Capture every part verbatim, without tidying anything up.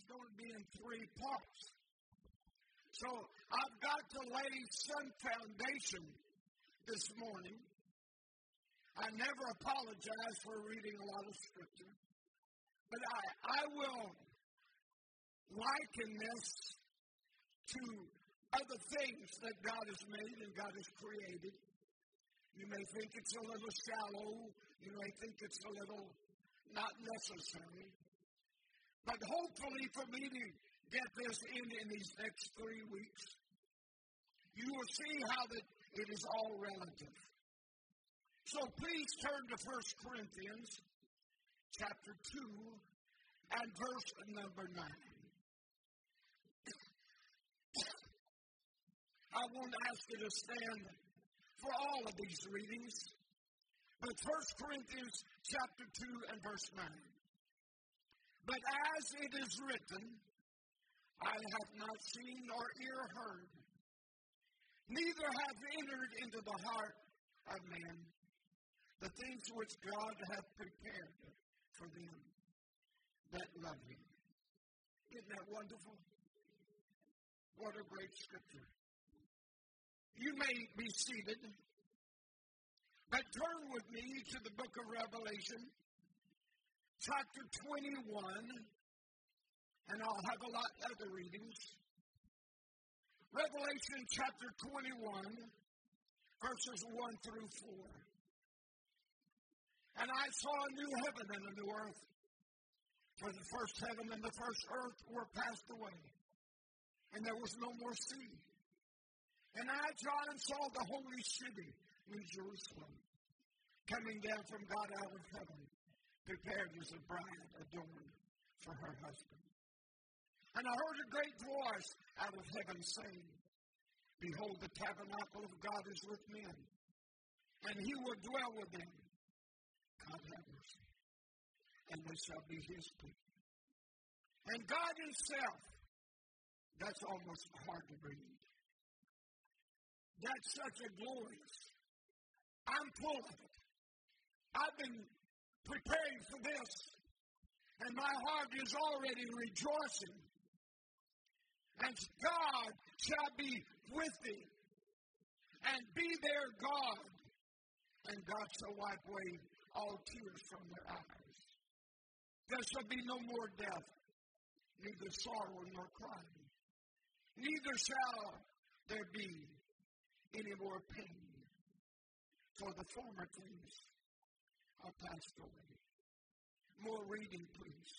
going to be in three parts. So I've got to lay some foundation this morning. I never apologize for reading a lot of scripture, but I, I will liken this to other things that God has made and God has created. You may think it's a little shallow. You may think it's a little not necessary. But hopefully for me to get this in in these next three weeks, you will see how that it is all relative. So please turn to First Corinthians chapter two and verse number nine. I won't ask you to stand for all of these readings, but First Corinthians chapter two and verse nine. But as it is written, I have not seen nor ear heard, neither have entered into the heart of man the things which God hath prepared for them that love him. Isn't that wonderful? What a great scripture. You may be seated, but turn with me to the book of Revelation, chapter twenty-one, and I'll have a lot of other readings. Revelation chapter twenty-one, verses one through four. And I saw a new heaven and a new earth, for the first heaven and the first earth were passed away, and there was no more sea. And I, John, saw the holy city, New Jerusalem, coming down from God out of heaven, prepared as a bride adorned for her husband. And I heard a great voice out of heaven saying, Behold, the tabernacle of God is with men, and he will dwell with them. God have mercy. And they shall be his people. And God himself, that's almost hard to read. That's such a glorious. I'm full of it. I've been preparing for this, and my heart is already rejoicing. And God shall be with thee, and be their God, and God shall wipe away all tears from their eyes. There shall be no more death, neither sorrow nor crying. Neither shall there be any more pain, for the former things are passed away. More reading, please.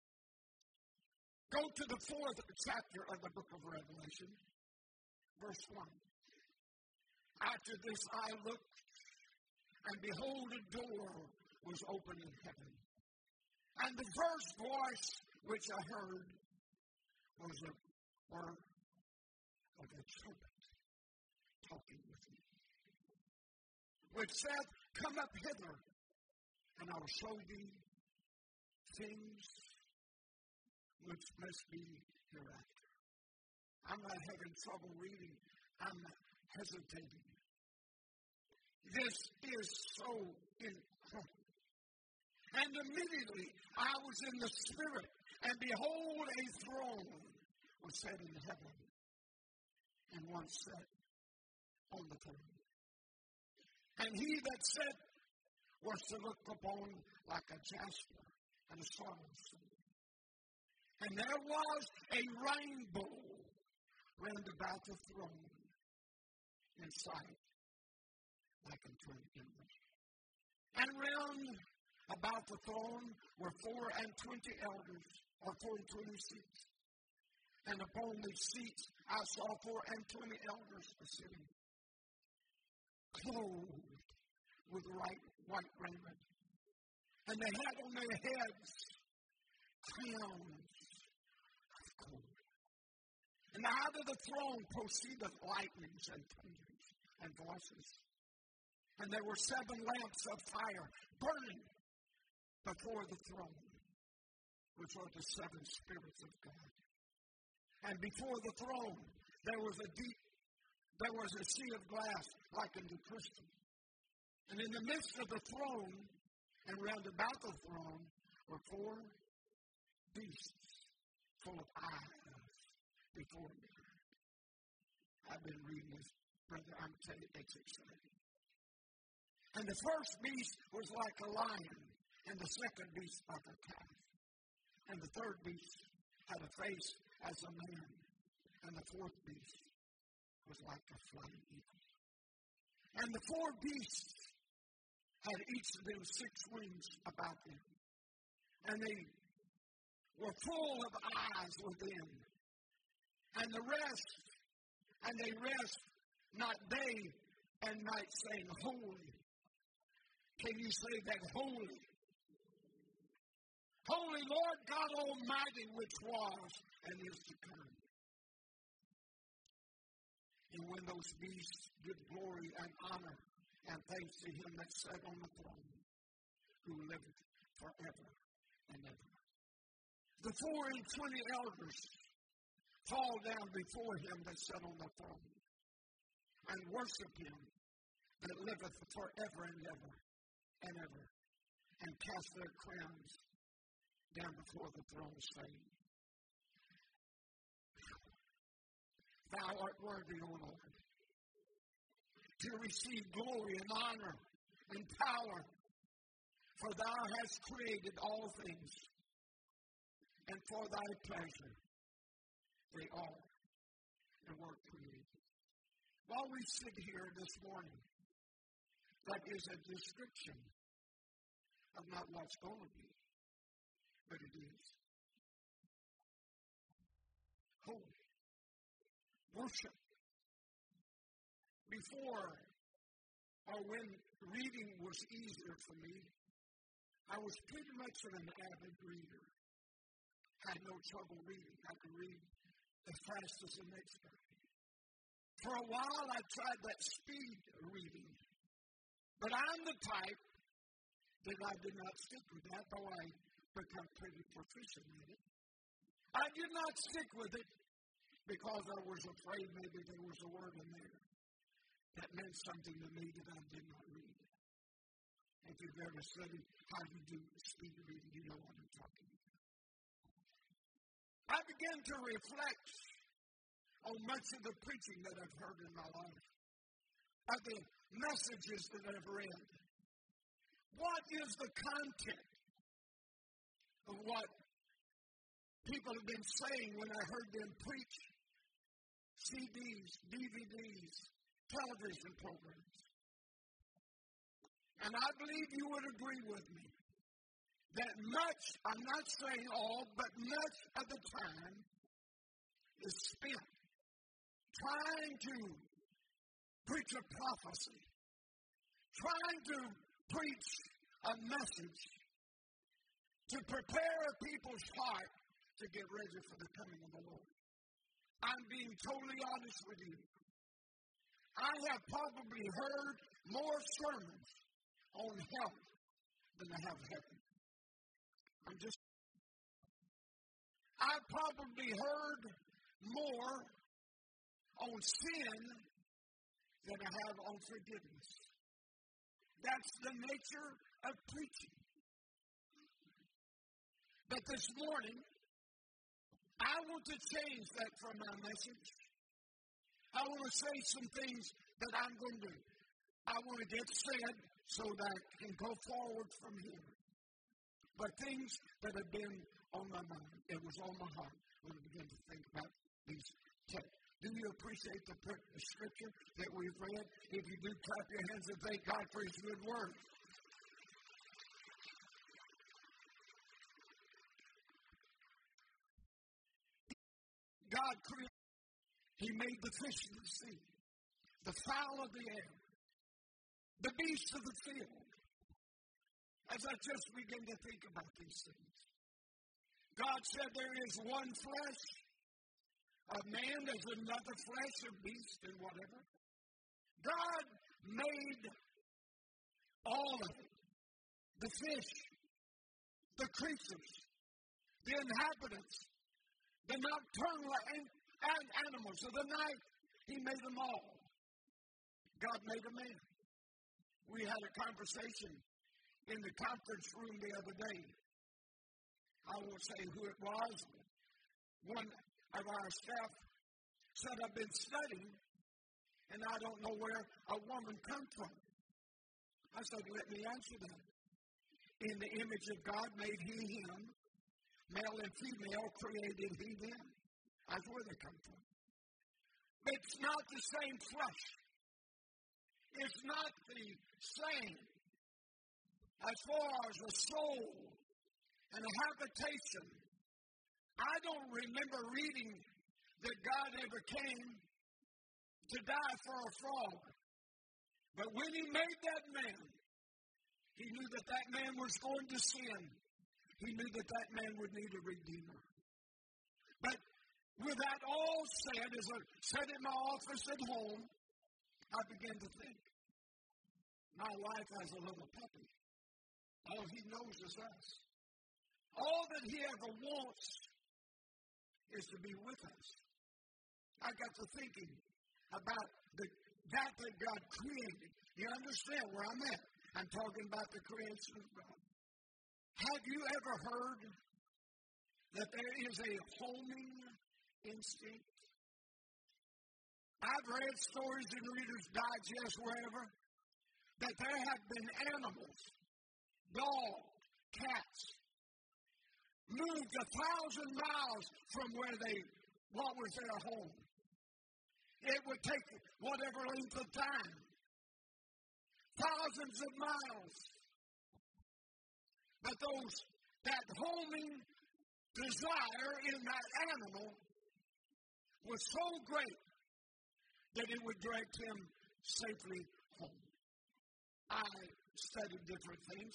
Go to the fourth chapter of the book of Revelation, verse one. After this I looked, and behold, a door was opened in heaven. And the first voice which I heard was a word of a trumpet talking with me, which said, Come up hither, and I will show thee things which must be hereafter. I'm not having trouble reading. I'm hesitating. This is so incredible. And immediately I was in the Spirit, and behold, a throne was set in heaven, and one sat on the throne. And he that sat was to look upon like a jasper and a sardius. And there was a rainbow round about the throne in sight, like unto an image. And round about the throne were four and twenty elders, or four and twenty seats. And upon these seats I saw four and twenty elders sitting, clothed with white, white raiment. And they had on their heads crowns of gold. And out of the throne proceeded lightnings and thunders and voices. And there were seven lamps of fire burning before the throne, which are the seven spirits of God. And before the throne there was a deep, there was a sea of glass like unto crystal. And in the midst of the throne and round about the throne were four beasts full of before me. I've been reading this, brother. I'm telling you, it's exciting. And the first beast was like a lion, and the second beast like a calf. And the third beast had a face as a man, and the fourth beast was like a flying eagle. And the four beasts had each of them six wings about them, and they were full of eyes within. And the rest, and they rest not day and night, saying, Holy. Can you say that? Holy. Holy Lord God Almighty, which was and is to come. And when those beasts give glory and honor and thanks to him that sat on the throne, who liveth forever and ever. The four and twenty elders fall down before him that sat on the throne and worship him that liveth forever and ever and ever, and cast their crowns down before the throne, saying, Thou art worthy, O Lord, to receive glory and honor and power, for thou hast created all things, and for thy pleasure they are and were created. While we sit here this morning, that is a description of not what's going to be, but it is. Holy. Worship. Before or when reading was easier for me, I was pretty much an avid reader. Had no trouble reading. I could read as fast as the next guy. For a while, I tried that speed reading. But I'm the type that I did not stick with that, though I become pretty proficient in it. I did not stick with it because I was afraid maybe there was a word in there that meant something to me that I did not read. If you've ever studied how you do speed reading, you know what I'm talking about. I began to reflect on much of the preaching that I've heard in my life, of the messages that I've read. What is the content of what people have been saying when I heard them preach C Ds, D V Ds, television programs? And I believe you would agree with me that much, I'm not saying all, but much of the time is spent trying to preach a prophecy, trying to preach a message to prepare people's heart to get ready for the coming of the Lord. I'm being totally honest with you. I have probably heard more sermons on health than I have heaven. I'm just, I've probably heard more on sin than I have on forgiveness. That's the nature of preaching. But this morning, I want to change that from my message. I want to say some things that I'm going to, I want to get said so that I can go forward from here. But things that have been on my mind, it was on my heart when I began to think about these texts. Do you appreciate the, the scripture that we've read? If you do, clap your hands and thank God for his good word. God created, he made the fish of the sea, the fowl of the air, the beasts of the field. As I just begin to think about these things, God said there is one flesh of man, there's another flesh of beast and whatever. God made all of it. The fish, the creatures, the inhabitants, the nocturnal and, and animals of the night. He made them all. God made a man. We had a conversation in the conference room the other day. I won't say who it was. One of our staff said, I've been studying, and I don't know where a woman comes from. I said, let me answer that. In the image of God made he him. Male and female created he them. That's where they come from. It's not the same flesh. It's not the same as far as the soul and the habitation. I don't remember reading that God ever came to die for a frog. But when he made that man, he knew that that man was going to sin. He knew that that man would need a redeemer. But with that all said, as I sat in my office at home, I began to think, my wife has a little puppy. All he knows is us. All that he ever wants is to be with us. I got to thinking about the, that that God created. You understand where I'm at? I'm talking about the creation of God. Have you ever heard that there is a homing instinct? I've read stories in Reader's Digest, wherever, that there have been animals, dogs, cats, moved a thousand miles from where they, what was their home. It would take whatever length of time. Thousands of miles. But those, that homing desire in that animal was so great that it would direct him safely home. I studied different things.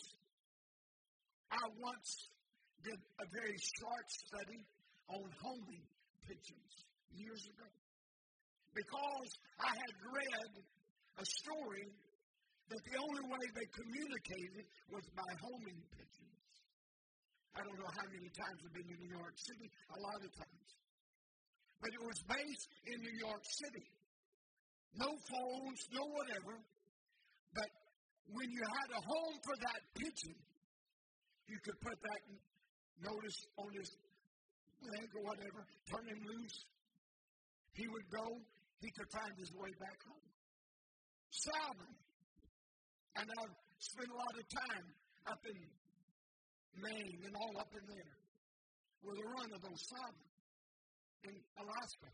I once did a very short study on homing pigeons years ago. Because I had read a story that the only way they communicated was by homing pigeons. I don't know how many times I've been in New York City, a lot of times. But it was based in New York City. No phones, no whatever. But when you had a home for that pigeon, you could put that notice on his leg or whatever, turn him loose. He would go, he could find his way back home. Salmon. And I've spent a lot of time up in Maine and all up in there with a run of those salmon in Alaska.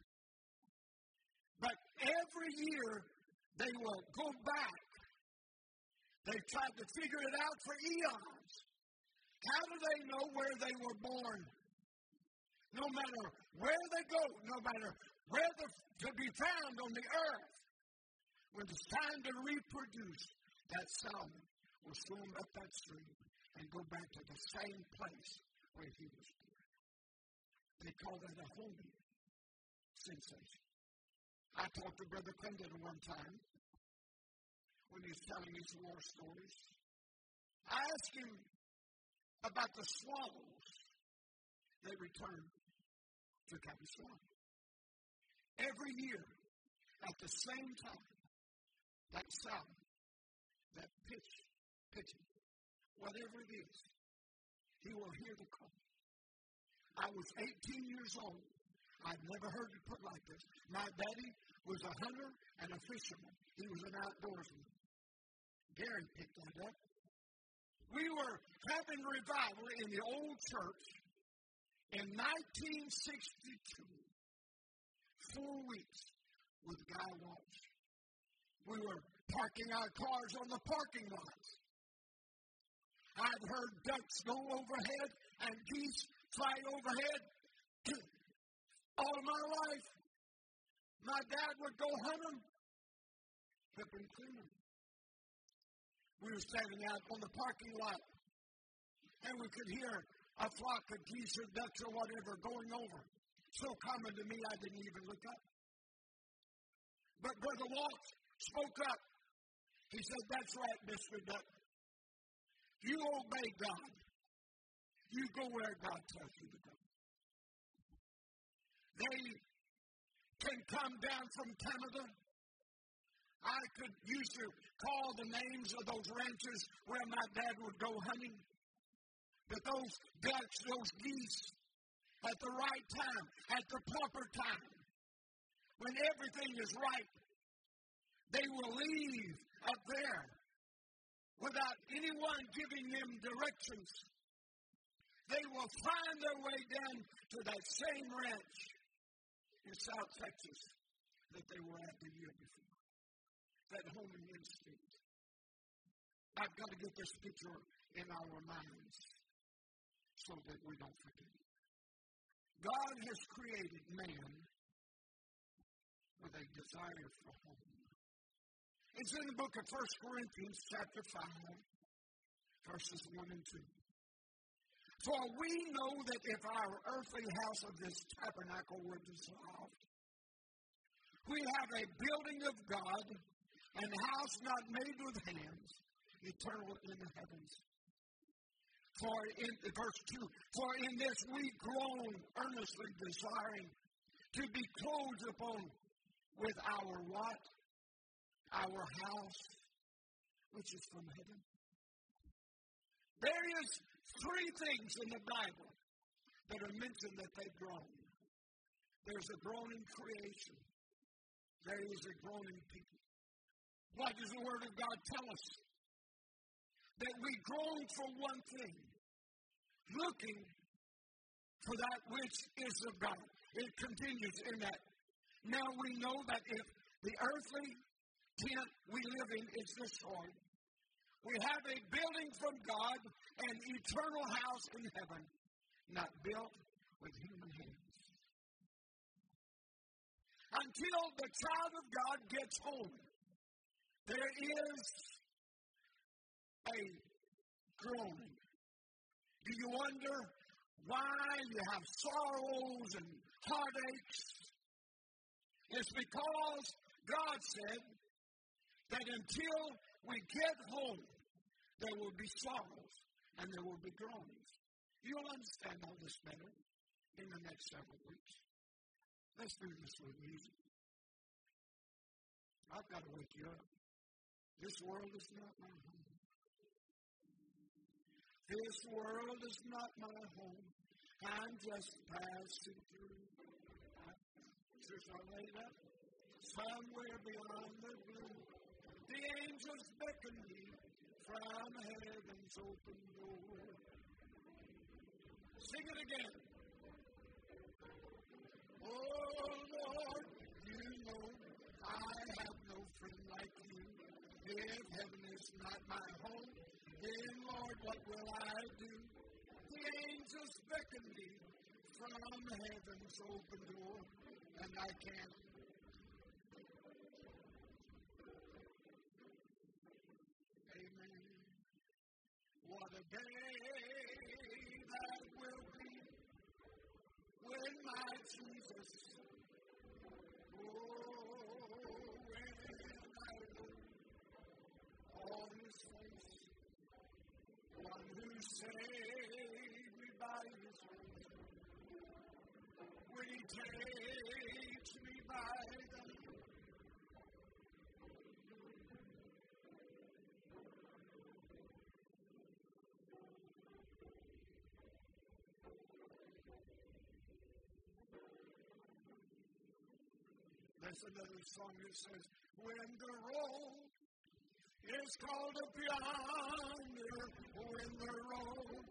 But every year they will go back. They've tried to figure it out for eons. How do they know where they were born? No matter where they go, no matter where they're to be found on the earth, when it's time to reproduce, that salmon will swim up that stream and go back to the same place where he was born. They call that a homing sensation. I talked to Brother Clinton one time when he was telling his war stories. I asked him about the swallows that return to Capistrano. Every year, at the same time, that salmon, that pitch, pitching, whatever it is, he will hear the call. I was eighteen years old. I'd never heard it put like this. My daddy was a hunter and a fisherman. He was an outdoorsman. Gary picked that up. We were having revival in the old church in nineteen sixty-two. Four weeks with Guy Walsh. We were parking our cars on the parking lots. I'd heard ducks go overhead and geese fly overhead all my life. My dad would go hunt them, flip and clean them. We were standing out on the parking lot, and we could hear a flock of geese or ducks or whatever going over. So common to me, I didn't even look up. But Brother Walsh spoke up. He said, that's right, Mister Duck. You obey God. You go where God tells you to go. They can come down from Canada. I could used to call the names of those ranches where my dad would go hunting. But those ducks, those geese, at the right time, at the proper time, when everything is right, they will leave up there without anyone giving them directions. They will find their way down to that same ranch in South Texas that they were at the year before. That homing instinct. I've got to get this picture in our minds so that we don't forget it. God has created man with a desire for home. It's in the book of First Corinthians chapter five, verses one and two. For we know that if our earthly house of this tabernacle were dissolved, we have a building of God, and a house not made with hands, eternal in the heavens. For in verse two, for in this we groan, earnestly desiring to be clothed upon with our what? Our house, which is from heaven. There is three things in the Bible that are mentioned that they groan. There's a groaning creation. There is a groaning people. What does the Word of God tell us? That we groan for one thing, looking for that which is of God. It continues in that. Now we know that if the earthly tent we live in is destroyed, we have a building from God, an eternal house in heaven, not built with human hands. Until the child of God gets home, there is a groaning. Do you wonder why you have sorrows and heartaches? It's because God said that until we get home, there will be sorrows and there will be groanings. You'll understand all this better in the next several weeks. Let's do this with music. I've got to wake you up. This world is not my home. This world is not my home. I'm just passing through. Church are laid up somewhere beyond the blue. The angels beckon me from heaven's open door. Sing it again. Oh Lord, you know I have no friend like you. If heaven is not my home, then Lord, what will I do? The angels beckon me from heaven's open door, and I can't. Amen. What a day that will be when my Jesus, oh, when I look on his face, one who saved me by his grace, when he takes me by the hand. There's another song that says, when the road is called up yonder, when the road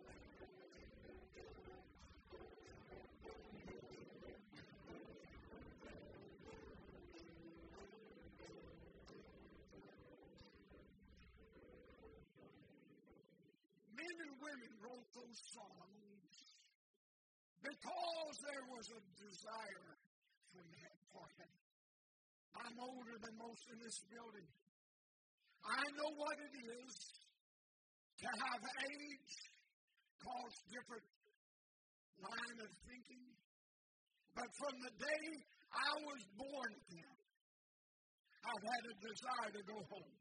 men and women wrote those songs because there was a desire for heaven. I'm older than most in this building. I know what it is to have age cause different line of thinking. But from the day I was born then, I've had a desire to go home.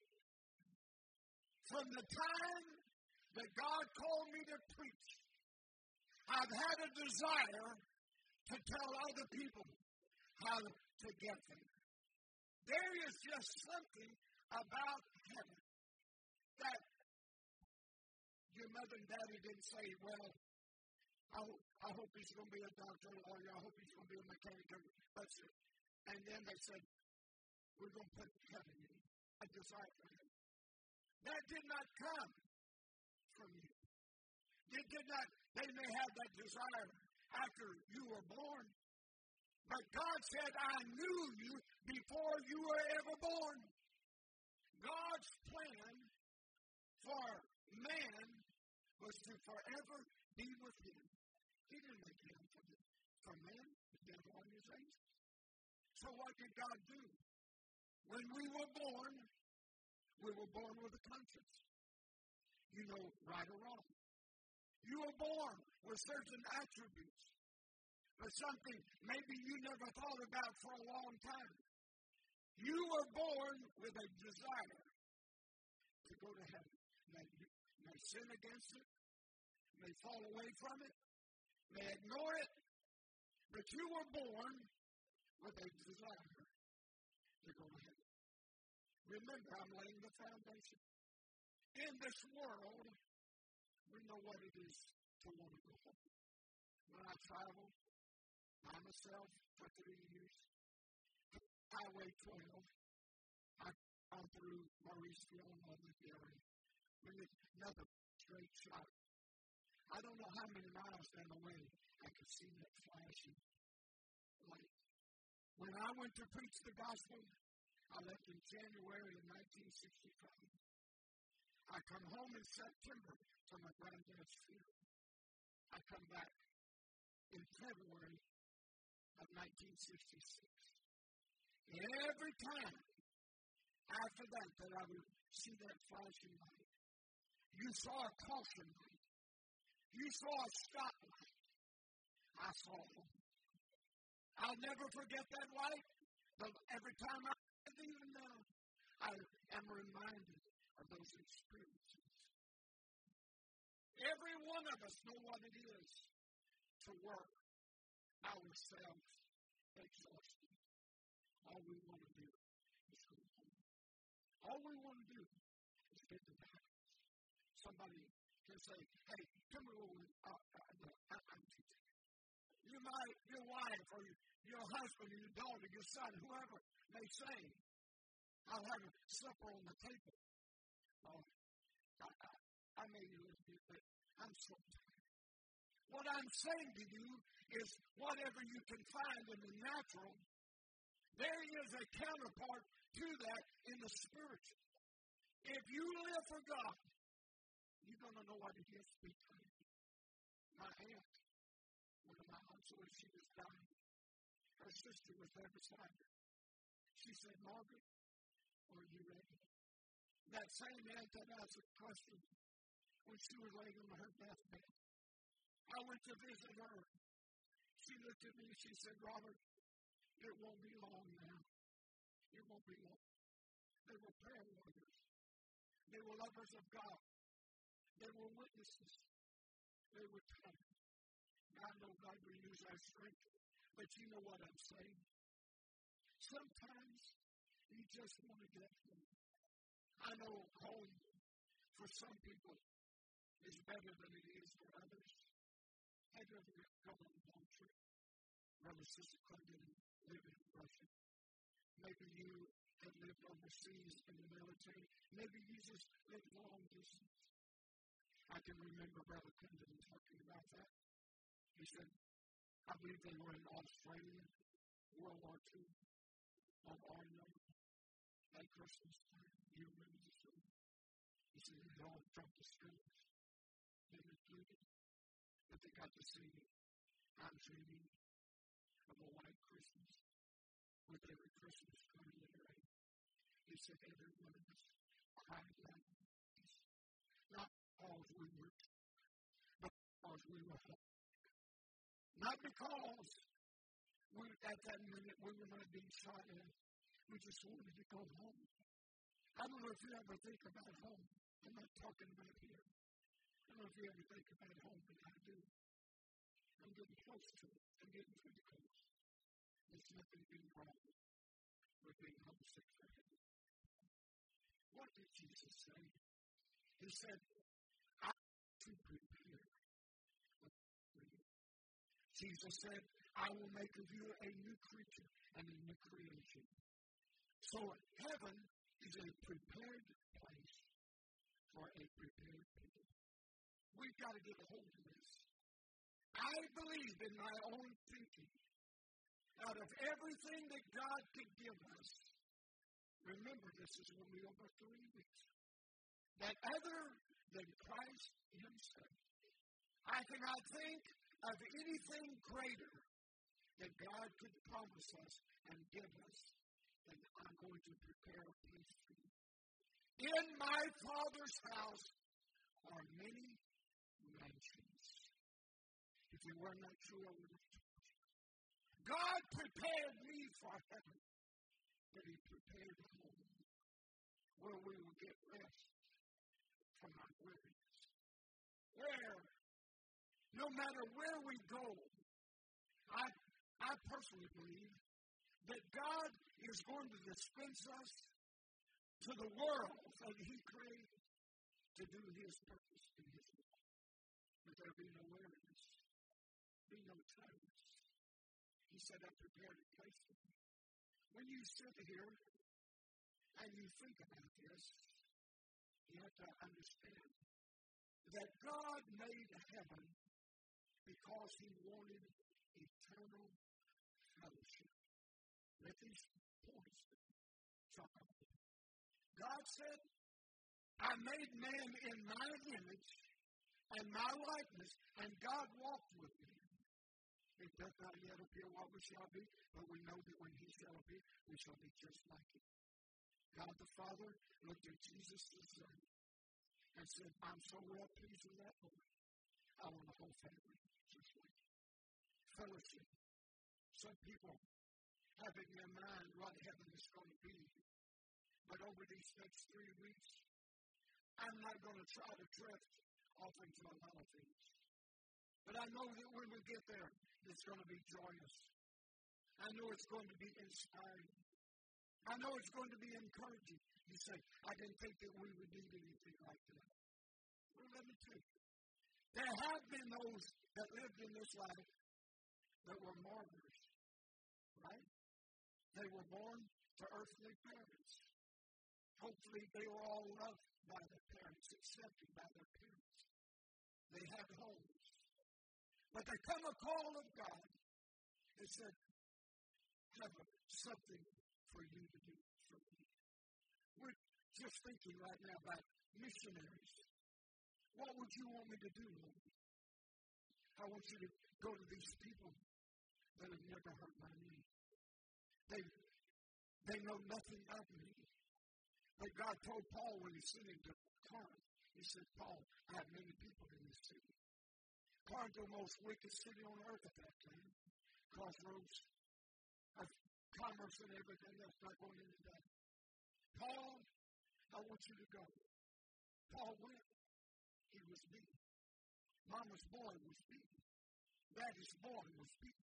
From the time that God called me to preach, I've had a desire to tell other people how to get there. There is just something about heaven that your mother and daddy didn't say, well, I, ho- I hope he's going to be a doctor or a lawyer. I hope he's going to be a mechanic. That's it. And then they said, we're going to put heaven in you. A desire for heaven. That did not come from you. It did not, they may have that desire after you were born. But God said, I knew you before you were ever born. God's plan for man was to forever be with him. He didn't make him for, the, for man, the devil and his angels. So what did God do? When we were born, we were born with a conscience. You know, right or wrong. You were born with certain attributes. But something maybe you never thought about for a long time. You were born with a desire to go to heaven. Now, you may sin against it, may fall away from it, may ignore it, but you were born with a desire to go to heaven. Remember, I'm laying the foundation. In this world, we know what it is to want to go home. When I traveled by myself for three years, Highway twelve, I've gone through Mauriceville and other area. When it's another straight shot. I don't know how many miles down the way I could see that flashing light. When I went to preach the gospel, I left in January of nineteen sixty-five. I come home in September to my granddad's funeral. I come back in February of nineteen sixty-six. Every time after that that I would see that flashing light, you saw a caution light. You saw a stop light. I saw home. I'll never forget that light. But every time I even now, I am reminded of those experiences. Every one of us know what it is to work ourselves exhausted. All we want to do is go home. All we want to do is get to the house. Somebody can say, hey, come over. Uh, uh, uh, I'm teaching. You might, your wife or your, your husband or your daughter, your son, whoever may say, I'll have a supper on the table. Well, I, I, I may be a little bit, but I'm so tired. What I'm saying to you is whatever you can find in the natural, there is a counterpart to that in the spiritual. If you live for God, you're going to know what it is to be tired. My aunt, one of my aunts, when she was dying, her sister was there beside her. She said, Margaret, are you ready? That same aunt that asked a question when she was laying on her deathbed. I went to visit her. She looked at me and she said, Robert, it won't be long now. It won't be long. They were prayer warriors. They were lovers of God. They were witnesses. They were tired. I know God renews our strength, but you know what I'm saying. Sometimes you just want to get home. I know home for some people is better than it is for others. Have you ever gone on a long trip? Brother, Sister Clinton lived in Russia. Maybe you have lived overseas in the military. Maybe you just lived long distance. I can remember Brother Clinton talking about that. He said, I believe they were in Australia, World War Two, on our number, at Christmas time. You remember the story? He said, they all dropped the stones. They included, but they got to see me. I'm dreaming of a white Christmas with every Christmas coming in rain. He said, every one of us cried like this. Not because we were, but because we were home. Not because we, at that minute we were not being shot at. We just wanted to go home. I don't know if you ever think about home. I'm not talking about here. I don't know if you ever think about home, but I do. I'm getting close to it. I'm getting pretty close. There's nothing being wrong with being homesick for heaven. What did Jesus say? He said, I to prepare for you. Jesus said, I will make of you a new creature and a new creation. So heaven is a prepared place for a prepared people. We've got to get a hold of this. I believe in my own thinking. Out of everything that God could give us, remember this is when we over three weeks, that other than Christ himself, I cannot think of anything greater that God could promise us and give us than I'm going to prepare a place for you. In my Father's house are many mansions. If it were not true, I would have told you. God prepared me for heaven, but he prepared a home where we will get rest from our weariness. Where, no matter where we go, I, I personally believe that God is going to dispense us to the world that he created to do his purpose in his will. But there be no weariness, be no tiredness. He said, I prepared a place for you. When you sit here and you think about this, you have to understand that God made heaven because he wanted eternal fellowship. Let these points talk about. God said, I made man in my image and my likeness, and God walked with me. It does not yet appear what we shall be, but we know that when he shall appear, we shall be just like him. God the Father looked at Jesus the Son and said, I'm so well pleased with that boy. I want the whole family just like him. Fellowship. Some people have in their mind what heaven is going to be. But over these next three weeks, I'm not going to try to drift off into a lot of things. But I know that when we get there, it's going to be joyous. I know it's going to be inspiring. I know it's going to be encouraging. You say, I didn't think that we would need anything like that. Well, let me tell you. There have been those that lived in this life that were martyrs, right? They were born to earthly parents. Hopefully they were all loved by their parents, accepted by their parents. They had homes. But there come a call of God that said, have something for you to do for me. We're just thinking right now about missionaries. What would you want me to do, Lord? I want you to go to these people that have never heard my name. They, they know nothing of me. But God told Paul when he sent him to Corinth, he said, Paul, I have many people in this city. Corinth, the most wicked city on earth at that time. Crossroads of commerce and everything else, not going into that. Paul, I want you to go. Paul went. He was beaten. Mama's boy was beaten. Daddy's boy was beaten.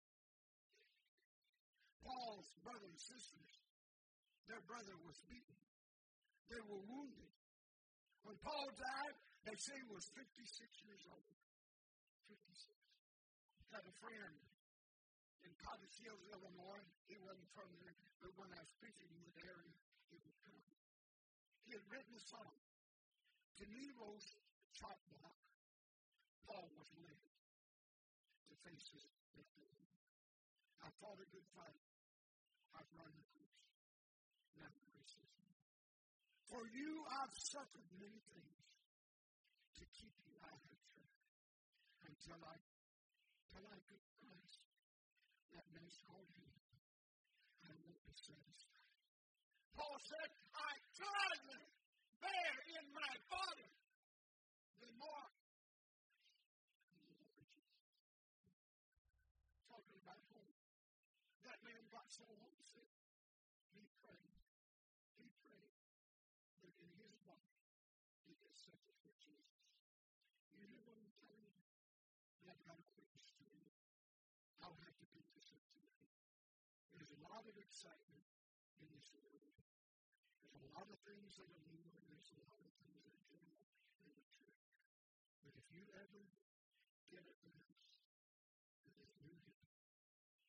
Paul's brothers and sisters, their brother was beaten. They were wounded. When Paul died, they say he was fifty-six years old. fifty-six. Had a friend in Cottage Hills, Illinois. He wasn't from there, but when I was preaching in the area, he would come. He had written a song. To Nero's chop block, Paul was led to face his death. I fought a good fight. I've run the course. Now the race is over. For you I've suffered many things to keep you out of church until I, until I get Christ, that nice hard hand, I won't be satisfied. Paul said, I gladly bear in my body the mark of the Lord Jesus. Talking about home. That man got so homesick, he prayed. He prayed that in his body he accepted for Jesus. You know what I'm telling you? I've got a quick story. I'll have to beat this up today. There's a lot of excitement in this world. There's a lot of things that are new, and there's a lot of things that are general in the church. But if you ever get a glimpse that is rooted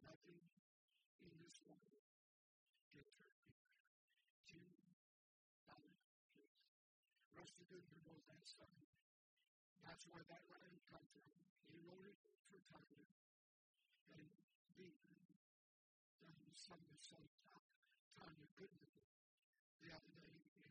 nothing in this world can turn me around. Two dollar kids. Rusty Goodman wrote that song. That's where that line comes from. He wrote it for Tanya. And Beaton done some of the song Tanya Goodman the other day in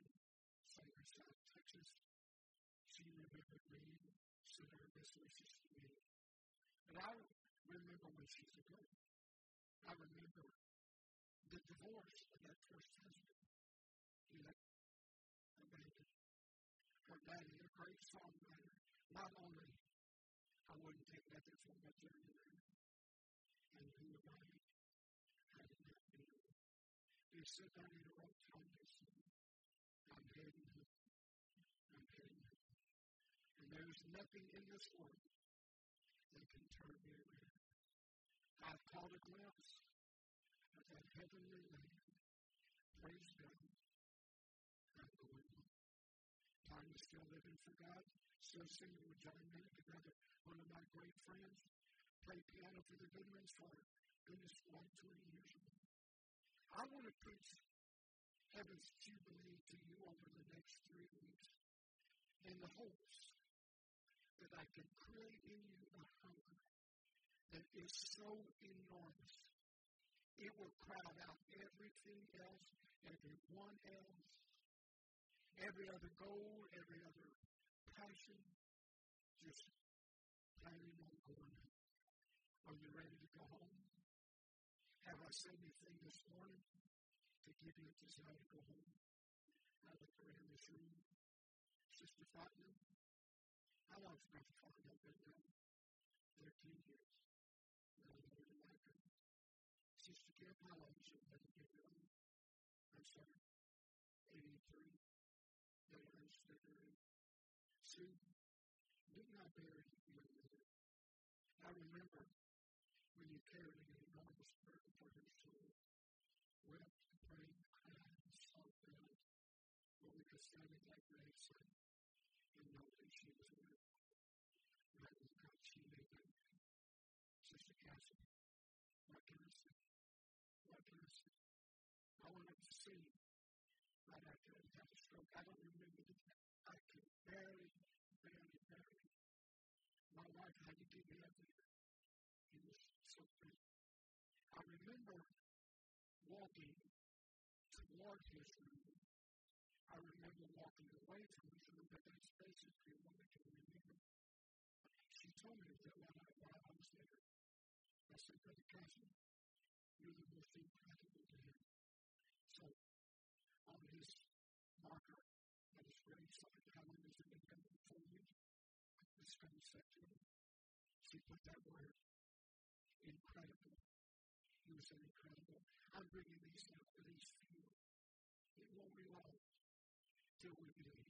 South Texas. She remembered me, sent her best wishes to me. But I remember when she was a girl. I remember the divorce of that first husband. He left abandoned. Her daddy, a great songwriter. Not only I wouldn't take nothing from my journey there. And who am I? How did that be? He said that in a wrote Tanya song. I'm heading home. I'm heading home. And there's nothing in this world that can turn me around. I've caught a glimpse of that heavenly land. Praise God. I'm going home. Tanya's still living for God. Still singing with John Minnick, another one of my great friends. Played piano for the Goodmans for goodness, like twenty years ago. I want to preach Heaven's Jubilee to you over the next three weeks in the hopes that I can create in you a hunger that is so enormous. It will crowd out everything else, everyone else, every other goal, every other passion, just planning on going home. Are you ready to go home? Have I said anything this morning to give you a desire to go home? I look around this room. Sister Fatima, how long has Brother Fatima been now? thirteen years. Now I'm going to like her. Sister Kim, how long has she been here? I'm sorry. eighty-three. They are still Sue, did not bury you in there. I remember when you carried an enormous burden for her soul, wept, prayed, cried, and sought God, but we could stand at that gravesite and know that she was with right with God. She made that. Sister Cassie, what can I say? What can I say? I went up to see right after I had a stroke. I don't remember the time. I could barely, barely, barely. My wife had to get me up there. It was so great. I remember walking toward his room. I remember walking away from his room, but that's basically what I can remember. She told me that while I, while I was there. I said, Brother Cassie, you're the most incredible to him. So, on his marker, on his gravesite, how long has it been coming for you? This comes up to him. She put that word, incredible. He was an incredible. I'm bringing these out for these few. It won't be long till we believe.